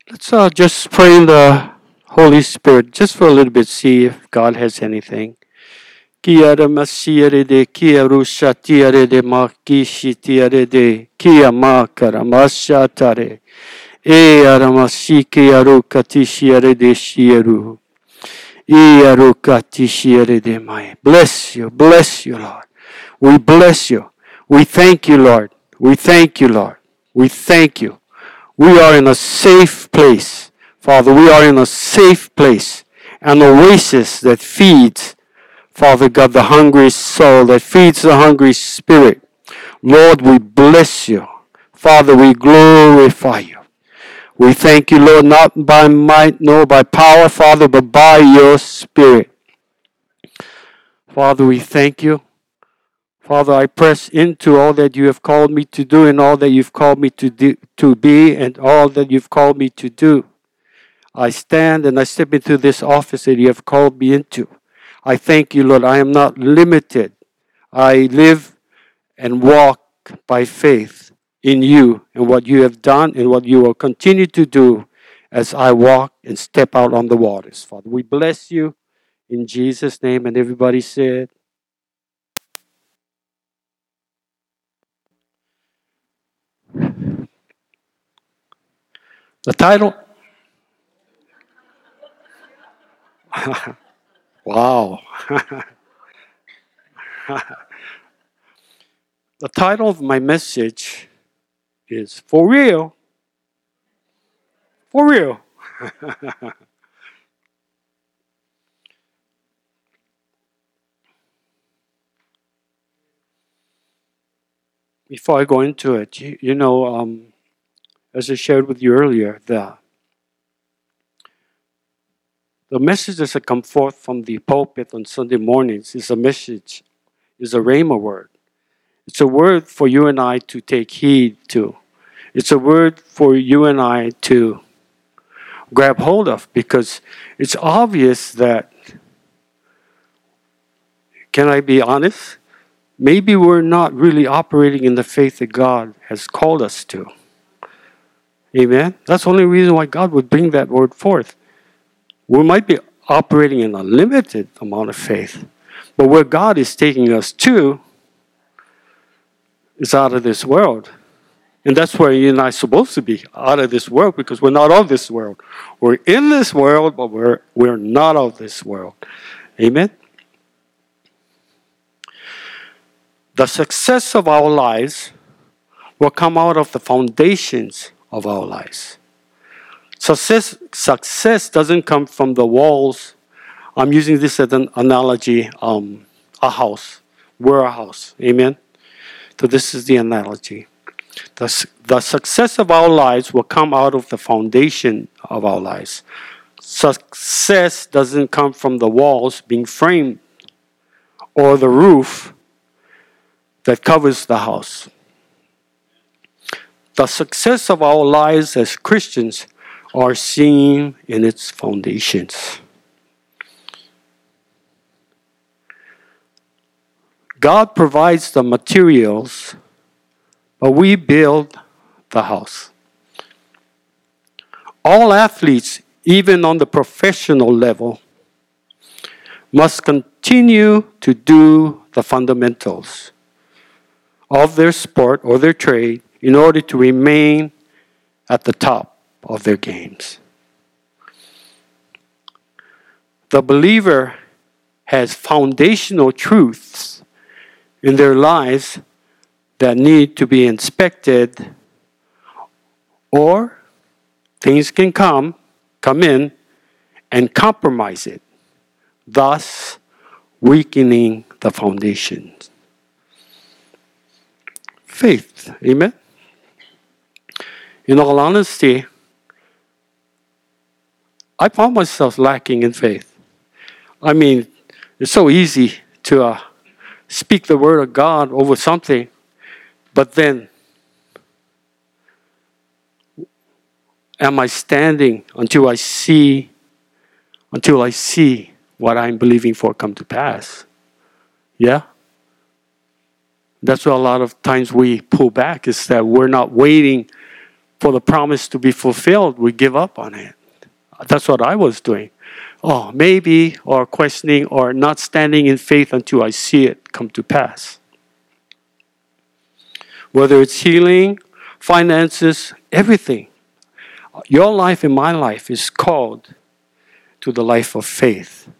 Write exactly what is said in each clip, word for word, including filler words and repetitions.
Let's uh, just pray in the Holy Spirit just for a little bit, see if God has anything. Kia ramasiere de kia rusha tiare de makishi tiare de kia makara mashatare. E aramasi kia rukatishire de shieru. E arukatishire de mai. Bless you, bless you, Lord. We bless you. We thank you, Lord. We thank you, Lord. We thank you. We are in a safe place. Father, we are in a safe place. An oasis that feeds, Father God, the hungry soul, that feeds the hungry spirit. Lord, we bless you. Father, we glorify you. We thank you, Lord, not by might nor by power, Father, but by your Spirit. Father, we thank you. Father, I press into all that you have called me to do and all that you've called me to do, to be and all that you've called me to do. I stand and I step into this office that you have called me into. I thank you, Lord. I am not limited. I live and walk by faith in you and what you have done and what you will continue to do as I walk and step out on the waters. Father, we bless you in Jesus' name. And everybody said, the title, wow. The title of my message is For Real, For Real. Before I go into it, you, you know, um, as I shared with you earlier, the, the messages that come forth from the pulpit on Sunday mornings is a message, is a rhema word. It's a word for you and I to take heed to. It's a word for you and I to grab hold of because it's obvious that, can I be honest? Maybe we're not really operating in the faith that God has called us to. Amen? That's the only reason why God would bring that word forth. We might be operating in a limited amount of faith, but where God is taking us to is out of this world. And that's where you and I are supposed to be, out of this world, because we're not of this world. We're in this world, but we're, we're not of this world. Amen? The success of our lives will come out of the foundations of our lives. Success, success doesn't come from the walls. I'm using this as an analogy, um, a house. We're a house. Amen? So this is the analogy. The, the success of our lives will come out of the foundation of our lives. Success doesn't come from the walls being framed or the roof that covers the house. The success of our lives as Christians are seen in its foundations. God provides the materials, but we build the house. All athletes, even on the professional level, must continue to do the fundamentals of their sport or their trade in order to remain at the top of their games. The believer has foundational truths in their lives that need to be inspected, or things can come, come in and compromise it, thus weakening the foundations. Faith, amen? In all honesty, I found myself lacking in faith. I mean, it's so easy to uh, speak the word of God over something, but then, am I standing until I see, until I see what I'm believing for come to pass? Yeah? That's why a lot of times we pull back, is that we're not waiting for the promise to be fulfilled, we give up on it. That's what I was doing. Oh, maybe, or questioning, or not standing in faith until I see it come to pass. Whether it's healing, finances, everything. Your life and my life is called to the life of faith.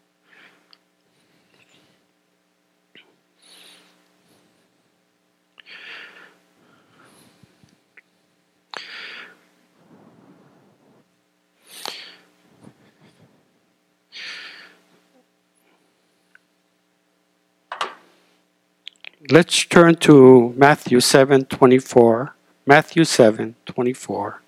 Let's turn to Matthew seven twenty-four. Matthew seven twenty-four.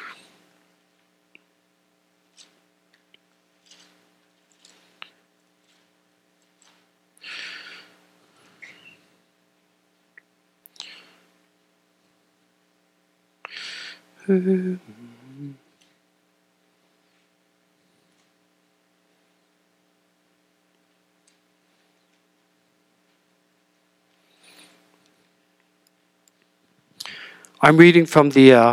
I'm reading from the uh,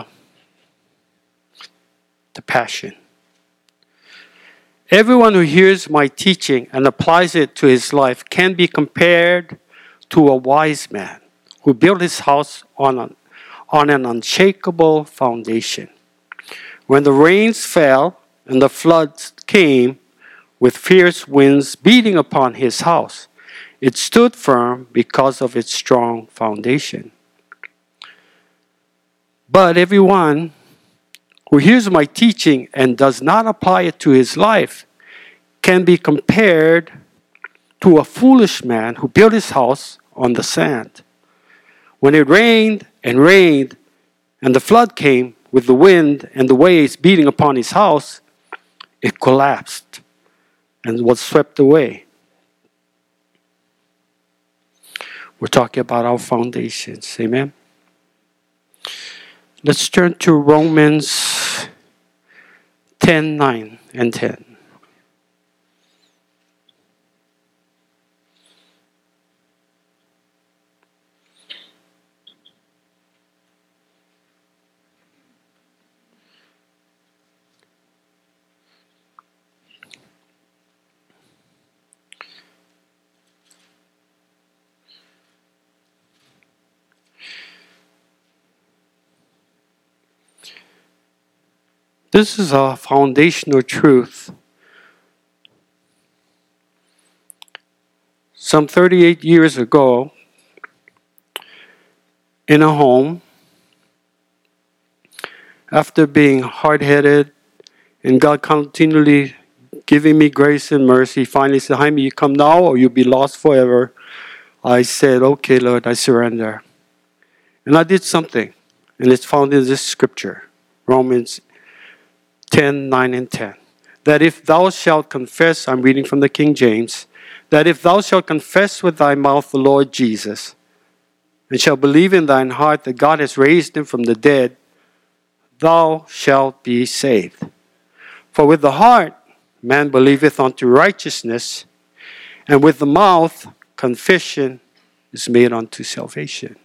the Passion. Everyone who hears my teaching and applies it to his life can be compared to a wise man who built his house on an, on an unshakable foundation. When the rains fell and the floods came with fierce winds beating upon his house, it stood firm because of its strong foundation. But everyone who hears my teaching and does not apply it to his life can be compared to a foolish man who built his house on the sand. When it rained and rained, and the flood came with the wind and the waves beating upon his house, it collapsed and was swept away. We're talking about our foundations. Amen? Let's turn to Romans ten, nine and ten. This is a foundational truth. Some thirty-eight years ago, in a home, after being hard-headed and God continually giving me grace and mercy, finally said, Jaime, you come now or you'll be lost forever. I said, okay, Lord, I surrender. And I did something, and it's found in this scripture, Romans ten, nine and ten. That if thou shalt confess, I'm reading from the King James, that if thou shalt confess with thy mouth the Lord Jesus, and shalt believe in thine heart that God has raised him from the dead, thou shalt be saved. For with the heart man believeth unto righteousness, and with the mouth confession is made unto salvation.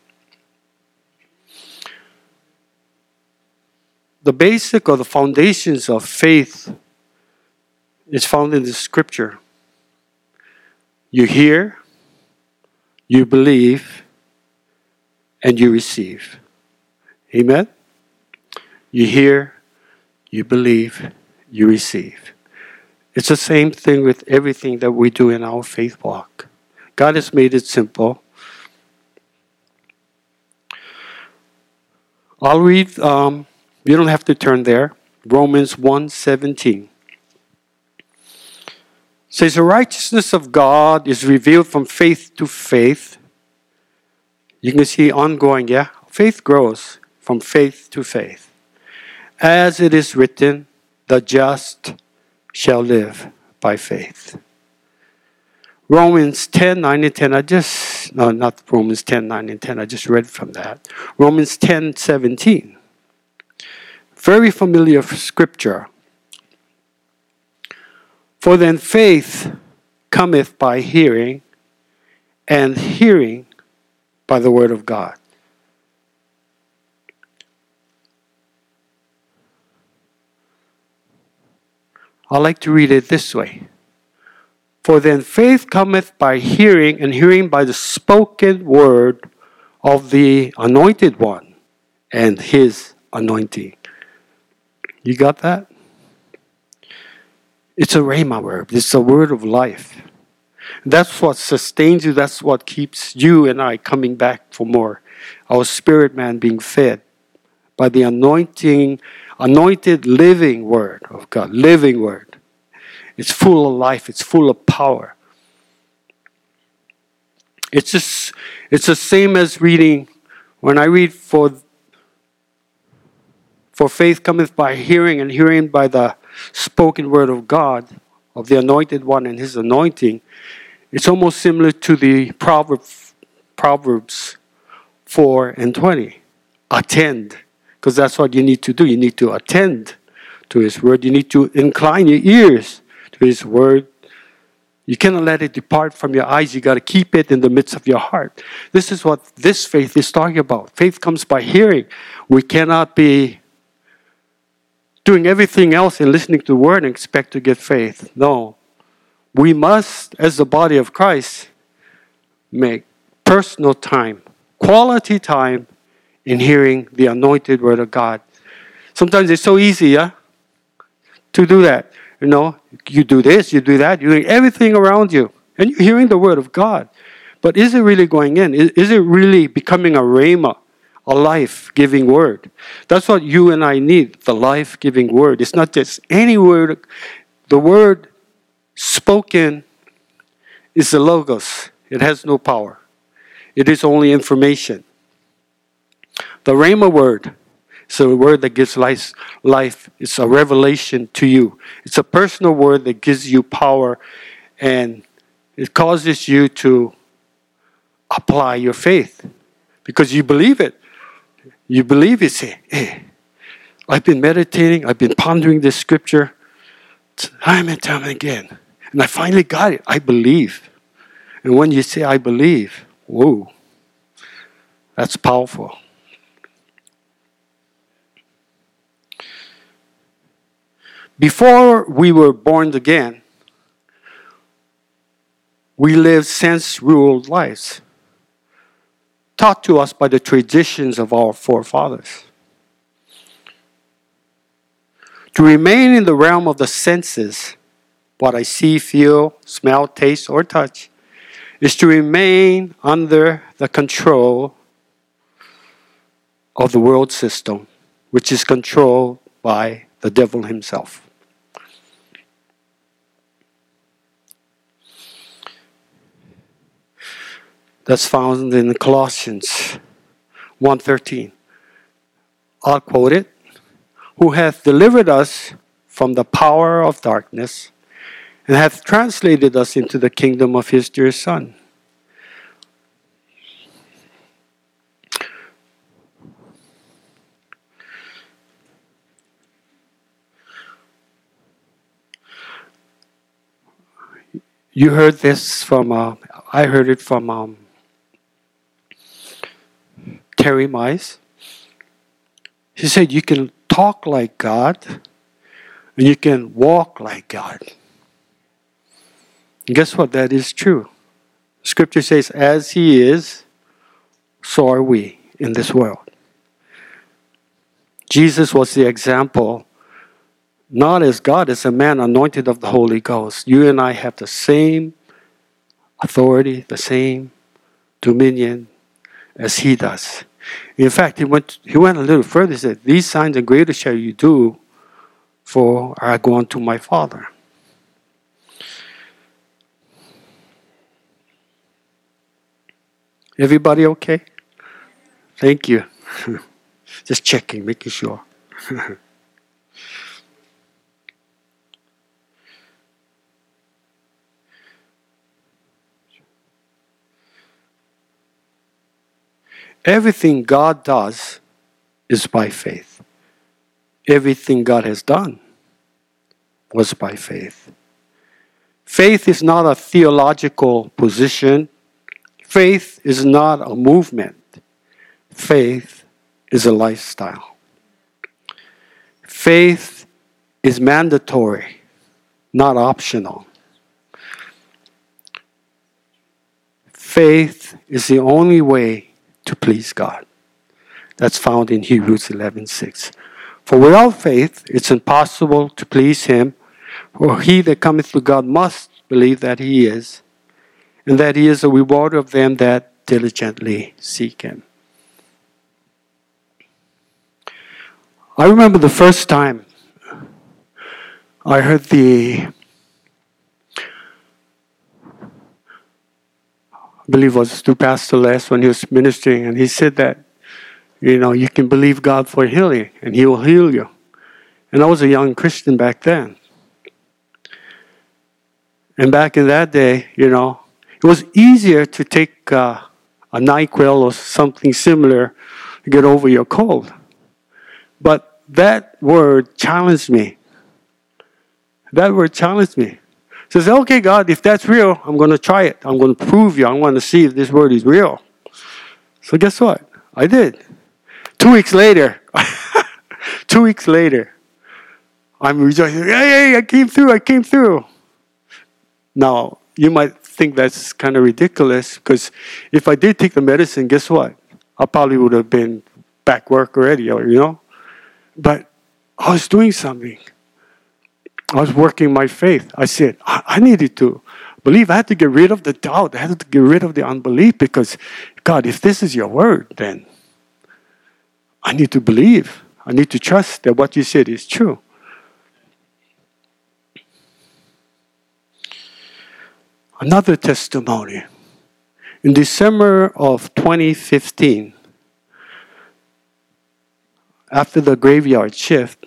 The basic or the foundations of faith is found in the scripture. You hear, you believe, and you receive. Amen? You hear, you believe, you receive. It's the same thing with everything that we do in our faith walk. God has made it simple. I'll read, um, you don't have to turn there, Romans one seventeen. It says, the righteousness of God is revealed from faith to faith. You can see ongoing, yeah? Faith grows from faith to faith. As it is written, the just shall live by faith. Romans ten, nine and ten, I just, no, not Romans ten, nine and ten, I just read from that. Romans ten, seventeen. Very familiar scripture. For then faith cometh by hearing, and hearing by the word of God. I like to read it this way. For then faith cometh by hearing, and hearing by the spoken word of the anointed one and his anointing. You got that? It's a rhema word. It's a word of life. That's what sustains you. That's what keeps you and I coming back for more. Our spirit man being fed by the anointing, anointed living word of God. Living word. It's full of life. It's full of power. It's just, it's the same as reading. When I read for, for faith cometh by hearing, and hearing by the spoken word of God, of the anointed one and his anointing, it's almost similar to the Proverbs, Proverbs four and twenty. Attend, because that's what you need to do. You need to attend to his word. You need to incline your ears to his word. You cannot let it depart from your eyes. You got to keep it in the midst of your heart. This is what this faith is talking about. Faith comes by hearing. We cannot be doing everything else and listening to the word and expect to get faith. No. We must, as the body of Christ, make personal time, quality time in hearing the anointed word of God. Sometimes it's so easy, yeah, to do that. You know, you do this, you do that, you're doing everything around you, and you're hearing the word of God. But is it really going in? Is, is it really becoming a rhema, a life-giving word? That's what you and I need, the life-giving word. It's not just any word. The word spoken is the logos. It has no power. It is only information. The rhema word is a word that gives life. life. It's a revelation to you. It's a personal word that gives you power, and it causes you to apply your faith because you believe it. You believe it. Say, hey, I've been meditating. I've been pondering this scripture time and time again. And I finally got it. I believe. And when you say, I believe, whoa, that's powerful. Before we were born again, we lived sense-ruled lives, taught to us by the traditions of our forefathers. To remain in the realm of the senses, what I see, feel, smell, taste, or touch, is to remain under the control of the world system, which is controlled by the devil himself. That's found in Colossians one thirteen. I'll quote it. Who hath delivered us from the power of darkness and hath translated us into the kingdom of his dear Son. You heard this from, uh, I heard it from um, Terry Mize. He said you can talk like God and you can walk like God. And guess what? That is true. Scripture says, as he is, so are we in this world. Jesus was the example, not as God, as a man anointed of the Holy Ghost. You and I have the same authority, the same dominion as he does. In fact, he went, he went a little further. He said, these signs and greater shall you do, for I go unto my Father. Everybody okay? Thank you. Just checking, making sure. Everything God does is by faith. Everything God has done was by faith. Faith is not a theological position. Faith is not a movement. Faith is a lifestyle. Faith is mandatory. not optional. Faith is the only way to please God. That's found in Hebrews eleven six. For without faith, it's impossible to please Him. For he that cometh to God must believe that He is, and that He is a rewarder of them that diligently seek Him. I remember the first time I heard the, I believe it was through Pastor Les when he was ministering, and he said that, you know, you can believe God for healing, and He will heal you. And I was a young Christian back then. And back in that day, you know, it was easier to take uh, a NyQuil or something similar to get over your cold. But that word challenged me. That word challenged me. It says, okay, God, if that's real, I'm going to try it. I'm going to prove you. I want to see if this word is real. So guess what? I did. Two weeks later, two weeks later, I'm rejoicing. Hey, hey, I came through, I came through. Now, you might think that's kind of ridiculous because if I did take the medicine, guess what? I probably would have been back work already, or you know. But I was doing something. I was working my faith. I said, I, I needed to believe. I had to get rid of the doubt. I had to get rid of the unbelief because, God, if this is your word, then I need to believe. I need to trust that what you said is true. Another testimony. In December of twenty fifteen, after the graveyard shift,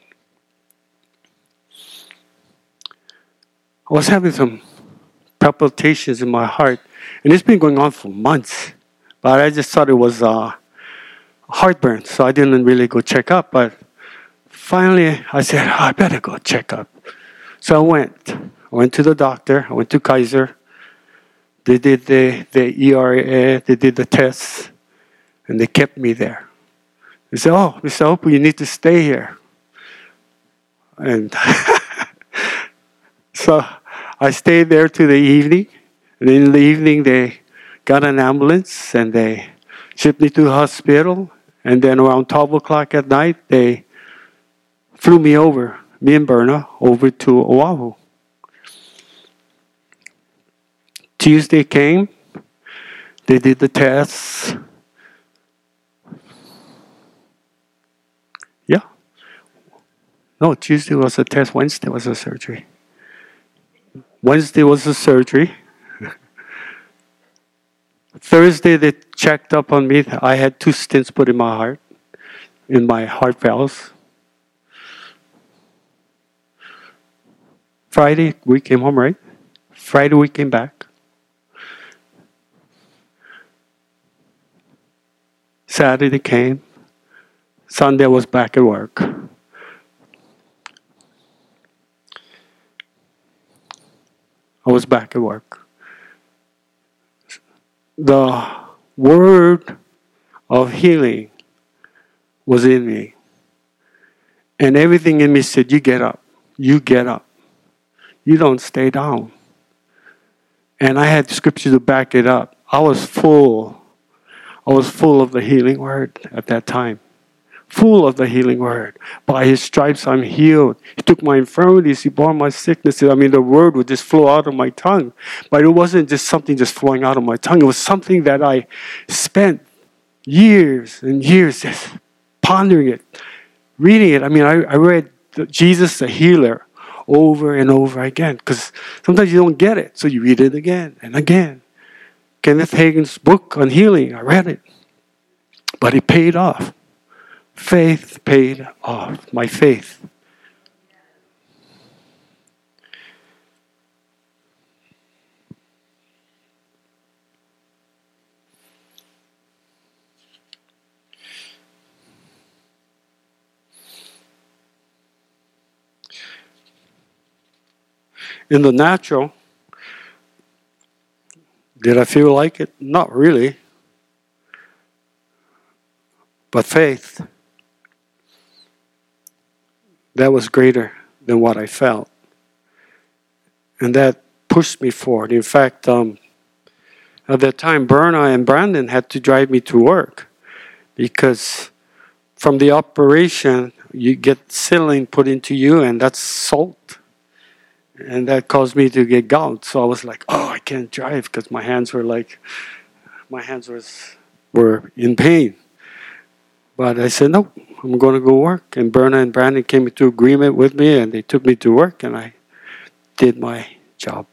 I was having some palpitations in my heart, and it's been going on for months. But I just thought it was uh, heartburn, so I didn't really go check up. But finally, I said, oh, I better go check up. So I went. I went to the doctor. I went to Kaiser. They did the, the E R A, they did the tests, and they kept me there. They said, oh, Mister Opu, you need to stay here. And so I stayed there to the evening. And in the evening, they got an ambulance, and they shipped me to the hospital. And then around twelve o'clock at night, they flew me over, me and Berna, over to Oahu. Tuesday came, they did the tests. Yeah. No, Tuesday was a test, Wednesday was a surgery. Wednesday was a surgery. Thursday they checked up on me. I had two stents put in my heart, in my heart valves. Friday we came home, right? Friday we came back. Saturday came. Sunday I was back at work. I was back at work. The word of healing was in me. And everything in me said, you get up. You get up. You don't stay down. And I had scripture to back it up. I was full. I was full of the healing word at that time. Full of the healing word. By His stripes I'm healed. He took my infirmities. He bore my sicknesses. I mean, the word would just flow out of my tongue. But it wasn't just something just flowing out of my tongue. It was something that I spent years and years just pondering it, reading it. I mean, I, I read Jesus the Healer over and over again because sometimes you don't get it. So you read it again and again. Kenneth Hagin's book on healing, I read it. But it paid off. Faith paid off. My faith. In the natural, did I feel like it? Not really. But faith, that was greater than what I felt. And that pushed me forward. In fact, um, at that time, Berna and Brandon had to drive me to work because from the operation, you get saline put into you, and that's salt. And that caused me to get gout. So I was like, oh, I can't drive because my hands were like, my hands was, were in pain. But I said, no, I'm going to go work. And Berna and Brandon came into agreement with me, and they took me to work, and I did my job.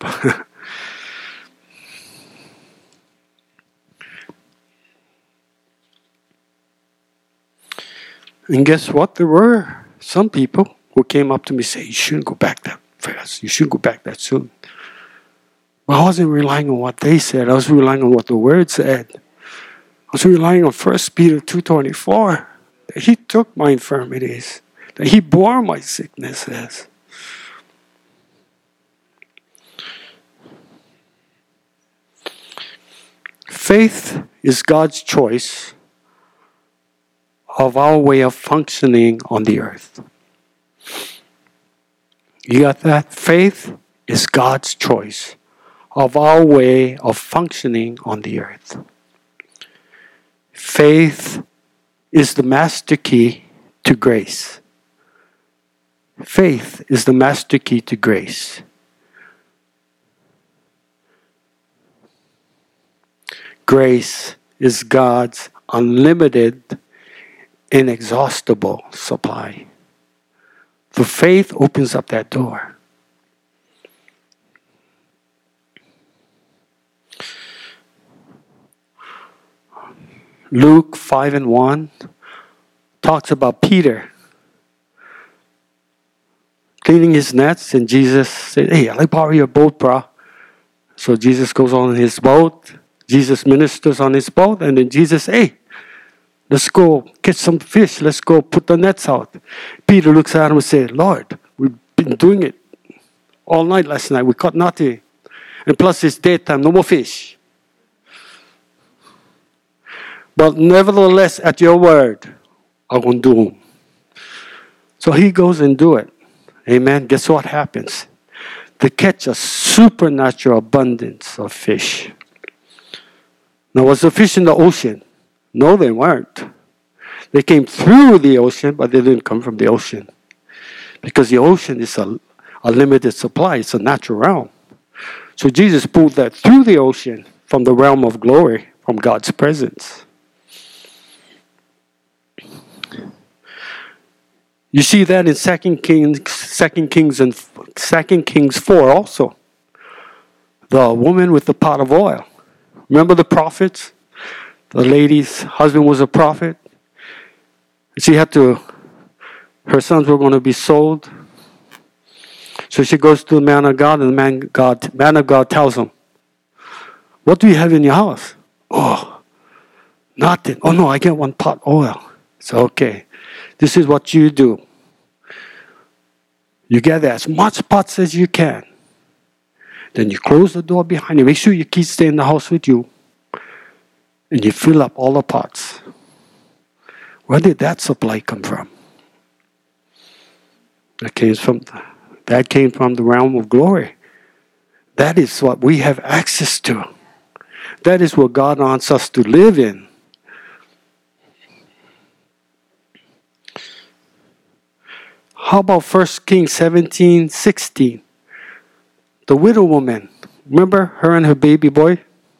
And guess what? There were some people who came up to me and said, you shouldn't go back that fast. You shouldn't go back that soon. Well, I wasn't relying on what they said. I was relying on what the Word said. I was relying on First Peter two twenty-four. That He took my infirmities. That He bore my sicknesses. Faith is God's choice of our way of functioning on the earth. You got that? Faith is God's choice of our way of functioning on the earth. Faith is the master key to grace. Faith is the master key to grace. Grace is God's unlimited, inexhaustible supply. The faith opens up that door. Luke five and one talks about Peter cleaning his nets, and Jesus said, hey, I'd like to borrow your boat, bro. So Jesus goes on his boat. Jesus ministers on his boat, and then Jesus, hey, let's go catch some fish. Let's go put the nets out. Peter looks at him and says, Lord, we've been doing it all night last night. We caught nothing. And plus it's daytime, no more fish. But nevertheless, at your word, I'm going to do them. So he goes and do it. Amen. Guess what happens? They catch a supernatural abundance of fish. Now, was the fish in the ocean? No, they weren't. They came through the ocean, but they didn't come from the ocean. Because the ocean is a, a limited supply. It's a natural realm. So Jesus pulled that through the ocean from the realm of glory, from God's presence. You see that in Second Kings, Second Kings and Second Kings four also. The woman with the pot of oil. Remember the prophets? The lady's husband was a prophet. She had to, her sons were going to be sold. So she goes to the man of God, and the man, God, man of God tells him, what do you have in your house? Oh, nothing. Oh no, I get one pot oil. So okay, this is what you do. You gather as much pots as you can. Then you close the door behind you. Make sure your kids stay in the house with you. And you fill up all the pots. Where did that supply come from? That came from, that came from the realm of glory. That is what we have access to. That is what God wants us to live in. How about First Kings seventeen sixteen? The widow woman. Remember her and her baby boy?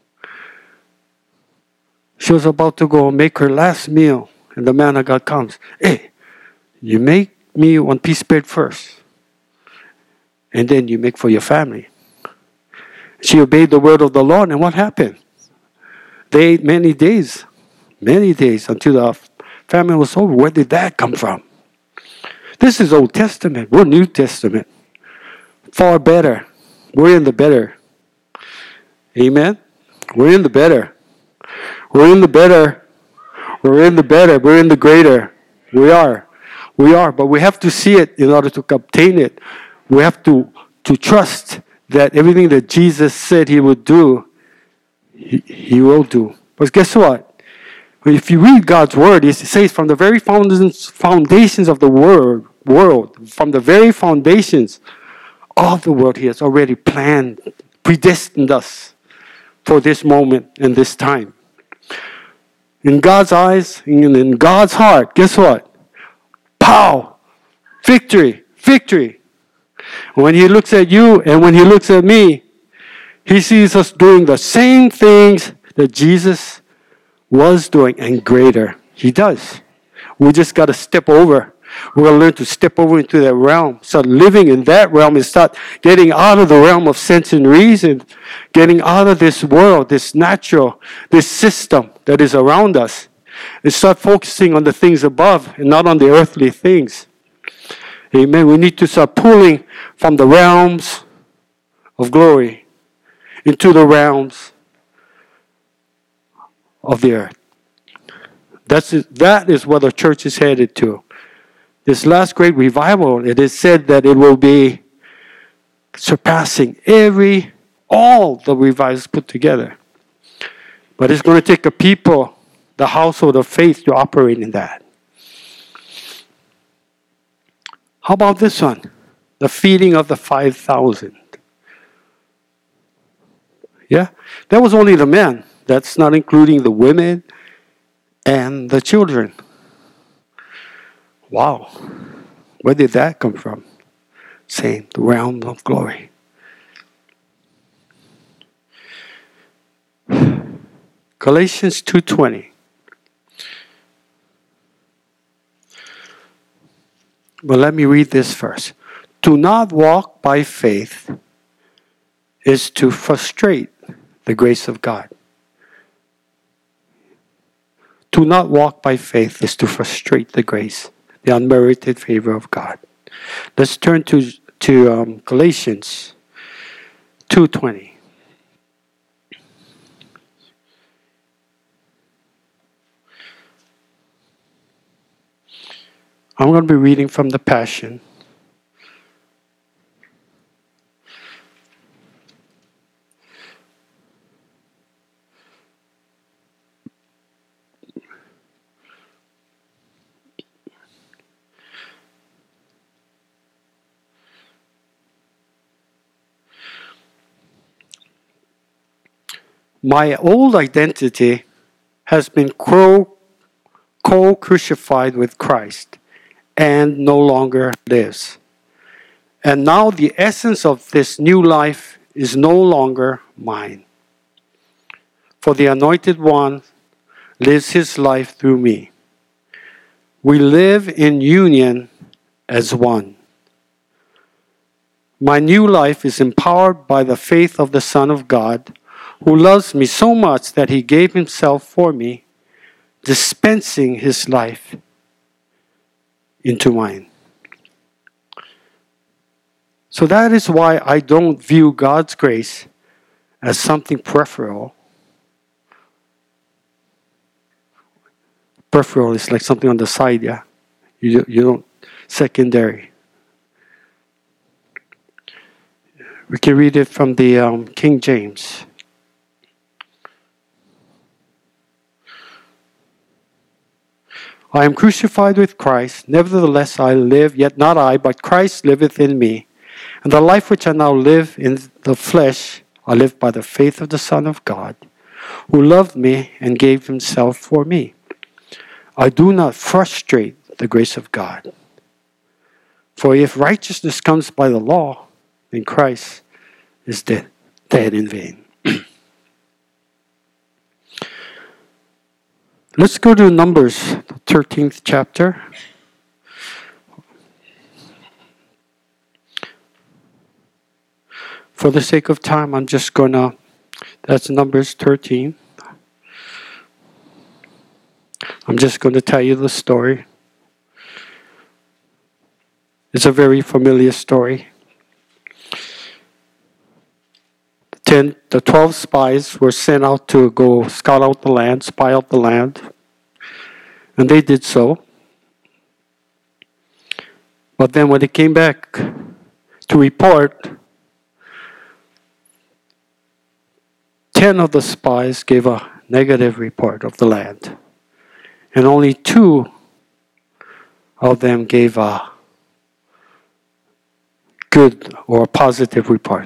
She was about to go make her last meal. And the man of God comes. Hey, you make me one piece of bread first. And then you make for your family. She obeyed the word of the Lord. And what happened? They ate many days. Many days until the famine was over. Where did that come from? This is Old Testament. We're New Testament. Far better. We're in the better. Amen? We're in the better. We're in the better. We're in the better. We're in the greater. We are. We are. But we have to see it in order to obtain it. We have to, to trust that everything that Jesus said he would do, he, he will do. But guess what? If you read God's word, it says from the very foundations, foundations of the word, world, from the very foundations of the world. He has already planned, predestined us for this moment and this time. In God's eyes, and in God's heart, guess what? Pow! Victory! Victory! When He looks at you and when He looks at me, He sees us doing the same things that Jesus was doing and greater. He does. We just got to step over. We're going to learn to step over into that realm. Start living in that realm and start getting out of the realm of sense and reason. Getting out of this world, this natural, this system that is around us. And start focusing on the things above and not on the earthly things. Amen. We need to start pulling from the realms of glory into the realms of the earth. That's it, that is where the church is headed to. This last great revival, it is said that it will be surpassing every, all the revivals put together. But it's going to take a people, the household of faith, to operate in that. How about this one? The feeding of the five thousand. Yeah? That was only the men. That's not including the women and the children. Wow. Where did that come from? Same, the realm of glory. Galatians two twenty. But let me read this first. To not walk by faith is to frustrate the grace of God. To not walk by faith is to frustrate the grace, the unmerited favor of God. Let's turn to, to um, Galatians two twenty. I'm going to be reading from the Passion. My old identity has been co-crucified with Christ and no longer lives. And now the essence of this new life is no longer mine. For the Anointed One lives His life through me. We live in union as one. My new life is empowered by the faith of the Son of God, who loves me so much that He gave Himself for me, dispensing His life into mine. So that is why I don't view God's grace as something peripheral. Peripheral is like something on the side, yeah. You, you don't, secondary. We can read it from the um, King James. I am crucified with Christ, nevertheless I live, yet not I, but Christ liveth in me. And the life which I now live in the flesh, I live by the faith of the Son of God, who loved me and gave Himself for me. I do not frustrate the grace of God. For if righteousness comes by the law, then Christ is dead, dead in vain. Let's go to Numbers, the thirteenth chapter. For the sake of time, I'm just going to, that's Numbers thirteen. I'm just going to tell you the story. It's a very familiar story. Ten, the twelve spies were sent out to go scout out the land, spy out the land. And they did so. But then when they came back to report, ten of the spies gave a negative report of the land. And only two of them gave a good or positive report.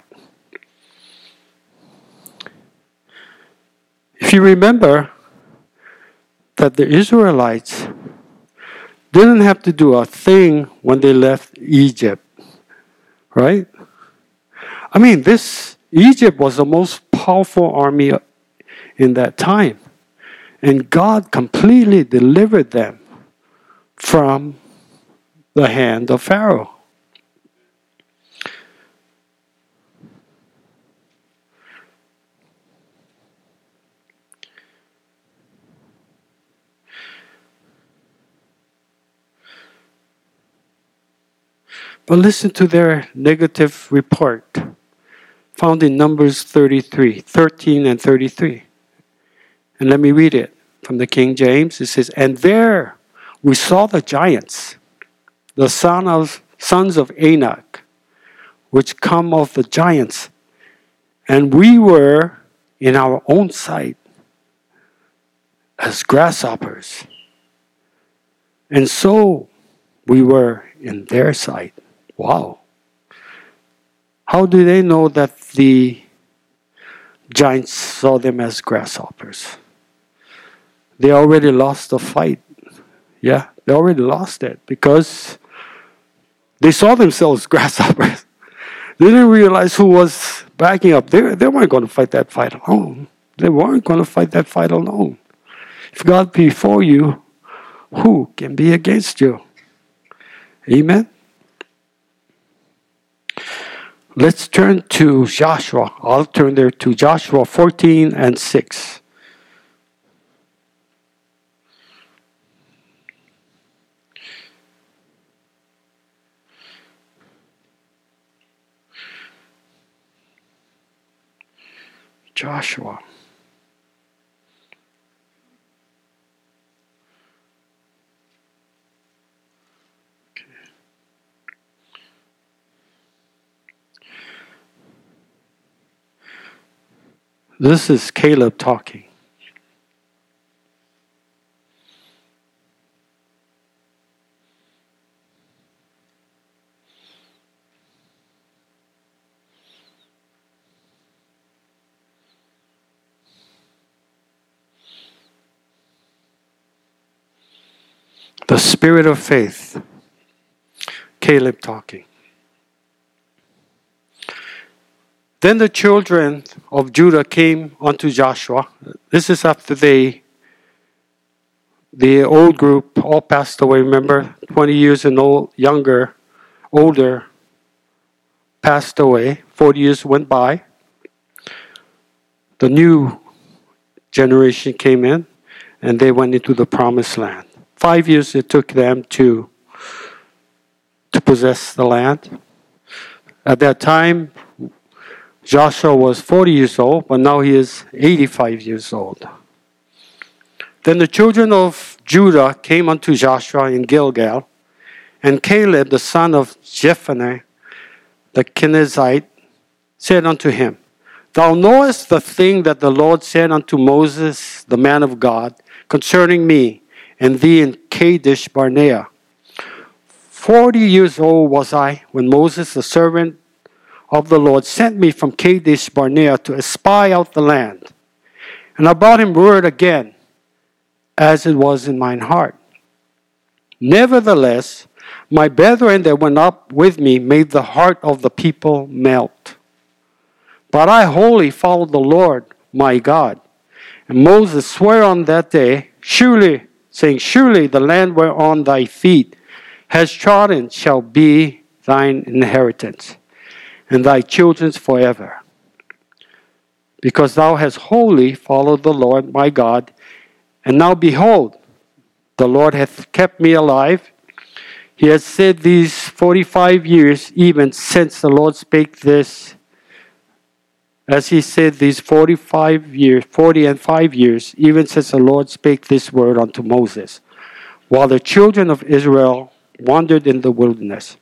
If you remember that the Israelites didn't have to do a thing when they left Egypt, right? I mean, this Egypt was the most powerful army in that time. And God completely delivered them from the hand of Pharaoh. But listen to their negative report found in Numbers thirty-three, thirteen and thirty-three. And let me read it from the King James. It says, "And there we saw the giants, the son of, sons of Anak, which come of the giants, and we were in our own sight as grasshoppers. And so we were in their sight." Wow. How do they know that the giants saw them as grasshoppers? They already lost the fight. Yeah, they already lost it because they saw themselves grasshoppers. They didn't realize who was backing up. They, they weren't going to fight that fight alone. They weren't going to fight that fight alone. If God be for you, who can be against you? Amen? Let's turn to Joshua. I'll turn there to Joshua fourteen and six. Joshua. Okay. This is Caleb talking. The spirit of faith. Caleb talking. Then the children of Judah came unto Joshua. This is after they, the old group all passed away. Remember, twenty years and old, younger, older passed away. forty years went by. The new generation came in, and they went into the promised land. Five years it took them to, to possess the land. At that time, Joshua was forty years old, but now he is eighty-five years old. Then the children of Judah came unto Joshua in Gilgal, and Caleb, the son of Jephunneh, the Kenizzite, said unto him, Thou knowest the thing that the Lord said unto Moses, the man of God, concerning me and thee in Kadesh Barnea. Forty years old was I when Moses, the servant of the Lord, sent me from Kadesh Barnea to espy out the land. And I brought him word again, as it was in mine heart. Nevertheless, my brethren that went up with me made the heart of the people melt. But I wholly followed the Lord my God. And Moses swore on that day, surely, saying, Surely the land whereon thy feet has trodden shall be thine inheritance, and thy children's forever. Because thou hast wholly followed the Lord my God, and now behold, the Lord hath kept me alive. He has said these forty-five years, even since the Lord spake this, as he said these forty-five years, forty and five years, even since the Lord spake this word unto Moses, while the children of Israel wandered in the wilderness.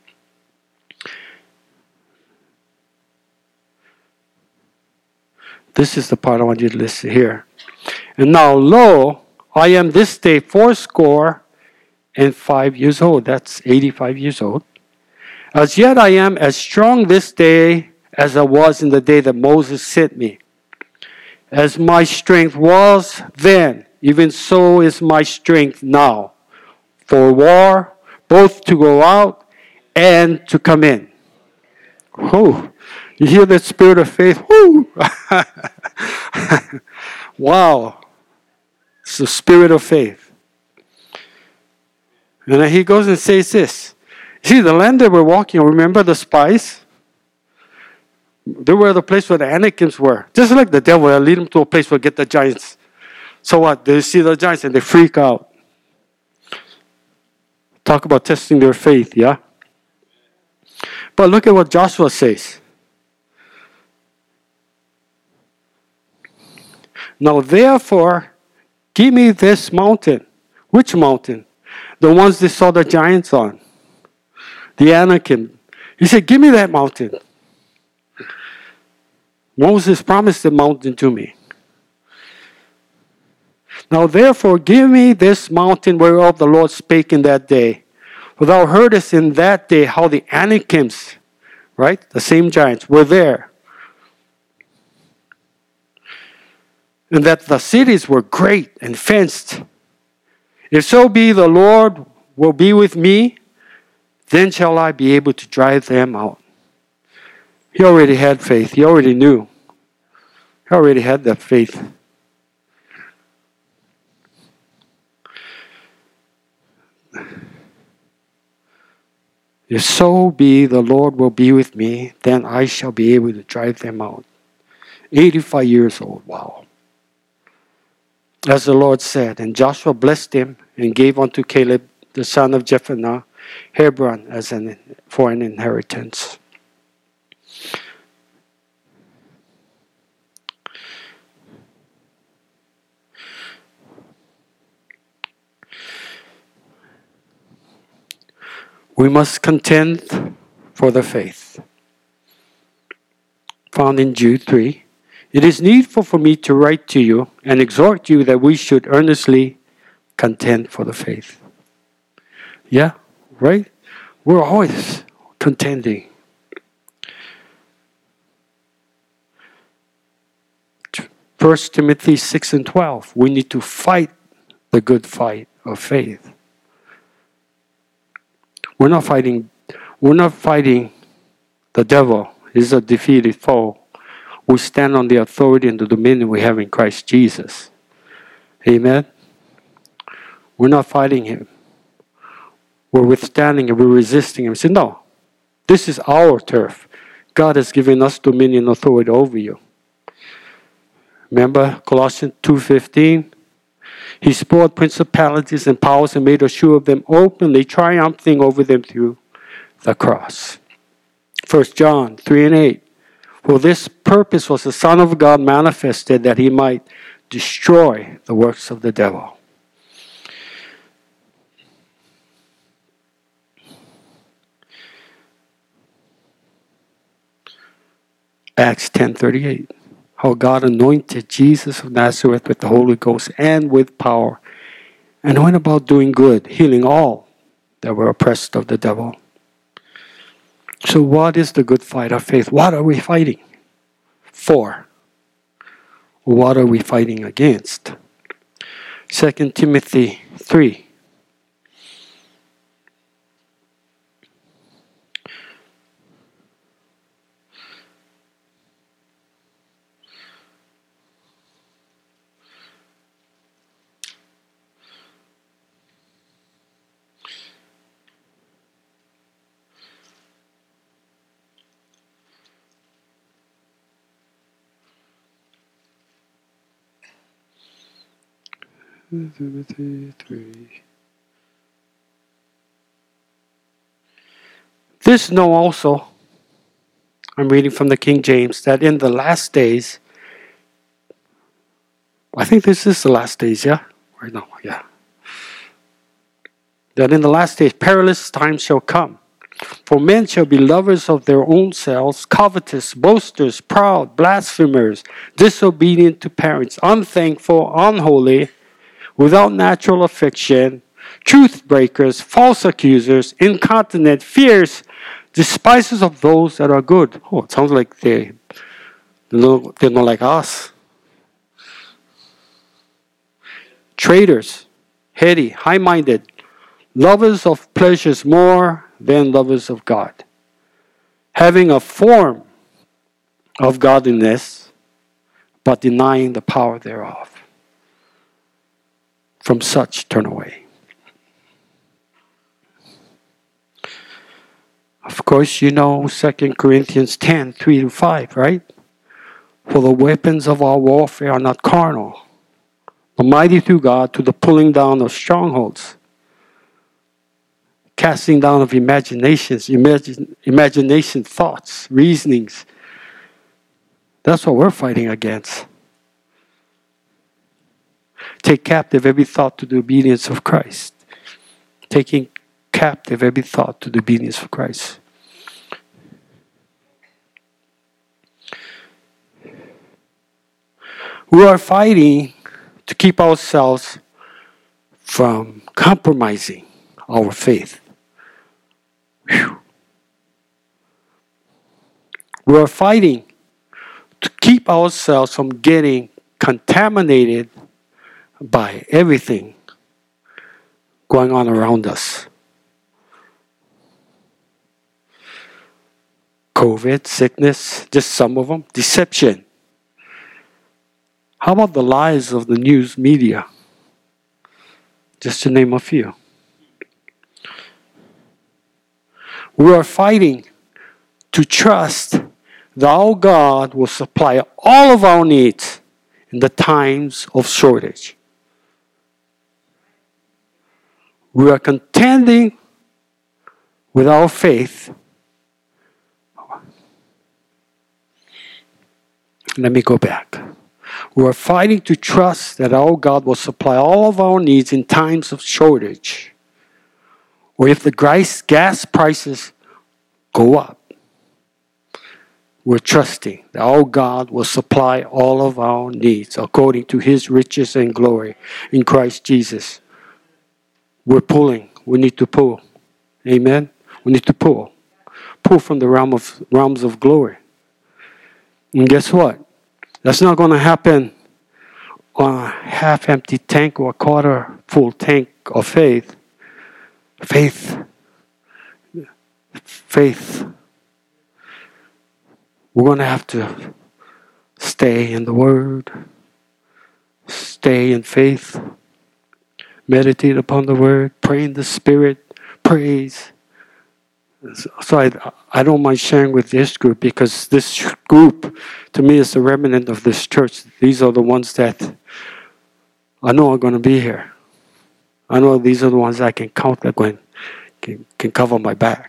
This is the part I want you to listen here. And now, lo, I am this day fourscore and five years old. That's eighty-five years old. As yet I am as strong this day as I was in the day that Moses sent me. As my strength was then, even so is my strength now. For war, both to go out and to come in. Whew. You hear that spirit of faith? Woo! Wow. It's the spirit of faith. And then he goes and says this. See, the land that we're walking on, remember the spies? They were the place where the Anakims were. Just like the devil, I lead them to a place where get the giants. So what? They see the giants and they freak out. Talk about testing their faith, yeah? But look at what Joshua says. Now therefore, give me this mountain. Which mountain? The ones they saw the giants on. The Anakim. He said, give me that mountain. Moses promised the mountain to me. Now therefore give me this mountain whereof the Lord spake in that day. For thou heardest in that day how the Anakims, right, the same giants, were there. And that the cities were great and fenced. If so be the Lord will be with me, then shall I be able to drive them out. He already had faith. He already knew. He already had that faith. If so be the Lord will be with me, then I shall be able to drive them out. eighty-five years old. Wow. As the Lord said, and Joshua blessed him and gave unto Caleb, the son of Jephunneh, Hebron as an, for an inheritance. We must contend for the faith. Found in Jude three. It is needful for me to write to you and exhort you that we should earnestly contend for the faith. Yeah, right? We're always contending. First Timothy six and twelve. We need to fight the good fight of faith. We're not fighting, we're not fighting the devil. He's a defeated foe. We stand on the authority and the dominion we have in Christ Jesus. Amen? We're not fighting him. We're withstanding him. We're resisting him. We say, no, this is our turf. God has given us dominion and authority over you. Remember Colossians two fifteen? He spoiled principalities and powers and made a show of them openly, triumphing over them through the cross. First John three and eight. For this purpose was the Son of God manifested, that he might destroy the works of the devil. Acts ten thirty-eight. How God anointed Jesus of Nazareth with the Holy Ghost and with power, and went about doing good, healing all that were oppressed of the devil. So what is the good fight of faith? What are we fighting for? What are we fighting against? Second Timothy three. Timothy three. This know also, I'm reading from the King James, that in the last days, I think this is the last days, yeah? Or no, yeah. That in the last days, perilous times shall come. For men shall be lovers of their own selves, covetous, boasters, proud, blasphemers, disobedient to parents, unthankful, unholy, without natural affection, truth breakers, false accusers, incontinent, fierce, Despisers of those that are good. Oh, it sounds like they, they're not, they're not like us. Traitors, heady, high-minded, lovers of pleasures more than lovers of God, having a form of godliness, but denying the power thereof. From such turn away. Of course, you know Second Corinthians ten, three to five, right? For the weapons of our warfare are not carnal, but mighty through God to the pulling down of strongholds, casting down of imaginations, imagine, imagination thoughts, reasonings. That's what we're fighting against. Take captive every thought to the obedience of Christ. Taking captive every thought to the obedience of Christ. We are fighting to keep ourselves from compromising our faith. Whew. We are fighting to keep ourselves from getting contaminated by everything going on around us. COVID, sickness, just some of them. Deception. How about the lies of the news media? Just to name a few. We are fighting to trust that our God will supply all of our needs in the times of shortage. We are contending with our faith. Let me go back. We are fighting to trust that our God will supply all of our needs in times of shortage. Or if the gas prices go up, we're trusting that our God will supply all of our needs according to His riches and glory in Christ Jesus. We're pulling. We need to pull. Amen? We need to pull. Pull from the realm of realms of glory. And guess what? That's not going to happen on a half-empty tank or a quarter-full tank of faith. Faith. Faith. We're going to have to stay in the Word. Stay in faith. Meditate upon the Word. Pray in the Spirit. Praise. So I, I don't mind sharing with this group because this group, to me, is the remnant of this church. These are the ones that I know are going to be here. I know these are the ones I can count that can, can, can cover my back.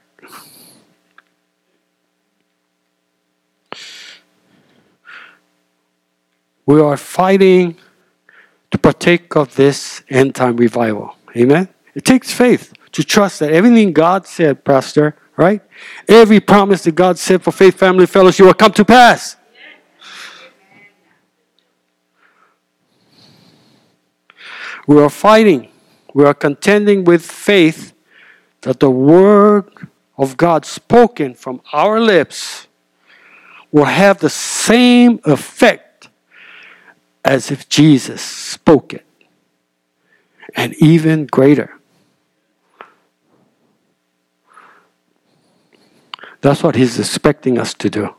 We are fighting to partake of this end-time revival. Amen? It takes faith to trust that everything God said, Pastor, right? Every promise that God said for Faith Family Fellowship will come to pass. We are fighting. We are contending with faith that the word of God spoken from our lips will have the same effect as if Jesus spoke it, and even greater. That's what He's expecting us to do.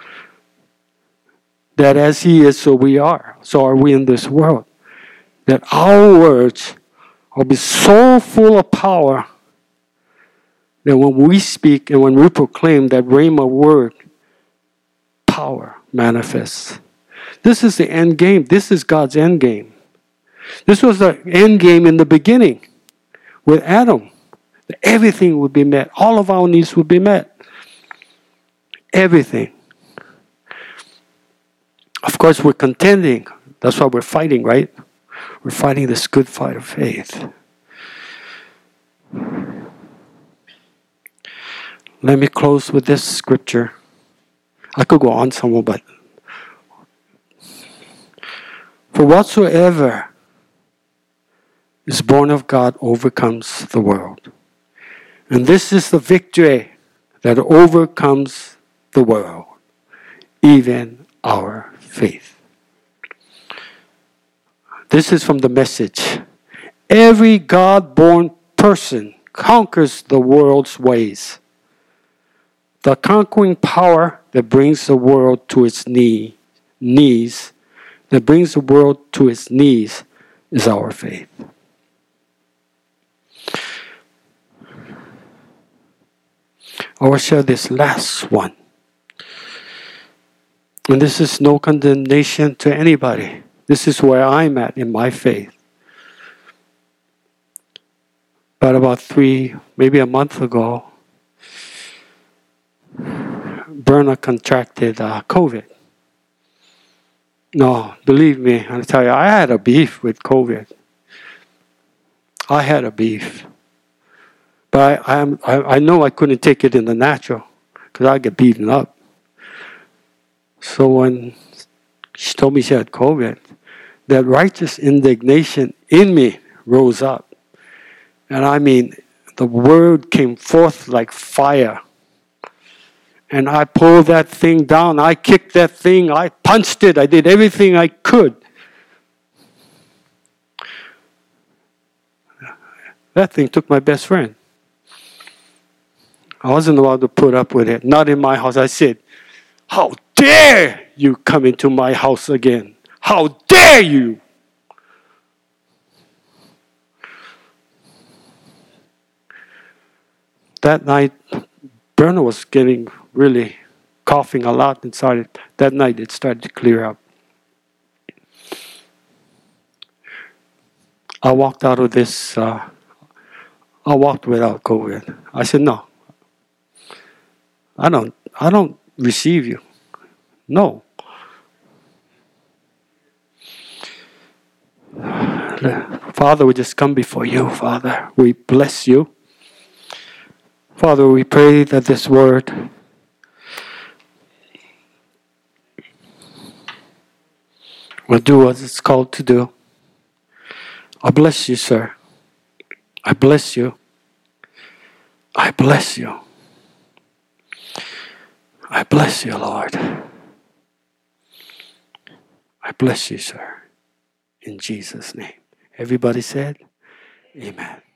That as He is, so we are. So are we in this world. That our words will be so full of power that when we speak and when we proclaim that Rhema word, power manifests. This is the end game. This is God's end game. This was the end game in the beginning with Adam. Everything would be met. All of our needs would be met. Everything. Of course, we're contending. That's why we're fighting, right? We're fighting this good fight of faith. Let me close with this scripture. I could go on some more, but for whatsoever is born of God overcomes the world. And this is the victory that overcomes the world, even our faith. This is from the Message. Every God-born person conquers the world's ways. The conquering power that brings the world to its knee, knees, that brings the world to its knees is our faith. I will share this last one. And this is no condemnation to anybody. This is where I'm at in my faith. But about three, maybe a month ago, Berna contracted uh, COVID. No, believe me, I'll tell you, I had a beef with COVID. I had a beef. But I, I'm, I, I know I couldn't take it in the natural because I'd get beaten up. So when she told me she had COVID, that righteous indignation in me rose up. And I mean, the word came forth like fire. And I pulled that thing down. I kicked that thing. I punched it. I did everything I could. That thing took my best friend. I wasn't allowed to put up with it. Not in my house. I said, how dare you come into my house again? How dare you? That night, Berna was getting really coughing a lot and started, that night it started to clear up. I walked out of this, uh, I walked without COVID. I said, no, I don't, I don't receive you. No. Father, we just come before you, Father. We bless you. Father, we pray that this word will do what it's called to do. I bless you, sir. I bless you. I bless you. I bless you, Lord. I bless you, sir. In Jesus' name. Everybody said, amen.